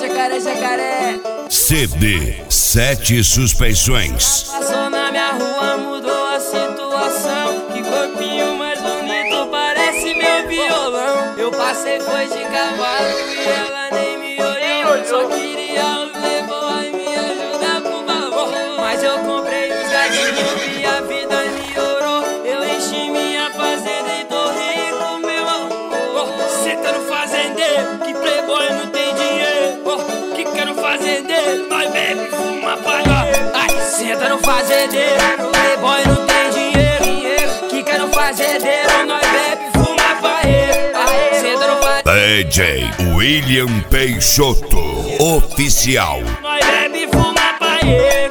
jacaré, jacaré. CD 7 Suspeições. Passou na minha rua, mudou a situação. Que corpinho mais bonito, parece meu violão. Eu passei, foi de cavalo e ela nem me olhou. Só queria os playboy me ajudar por favor. Mas eu comprei os gatinhos e a vida melhorou. Eu enchi minha fazenda e tô rico, meu amor. Cê tá no fazendeiro, que playboy não tem dinheiro. Que quer no fazendeiro, nós bebe, fuma, paga. Ai, senta no fazendeiro, playboy não tem dinheiro. Que quer no fazendeiro, nós bebe, fuma, paga. Senta no fazendeiro. DJ William Peixoto Oficial. Nós bebe, fuma, paga.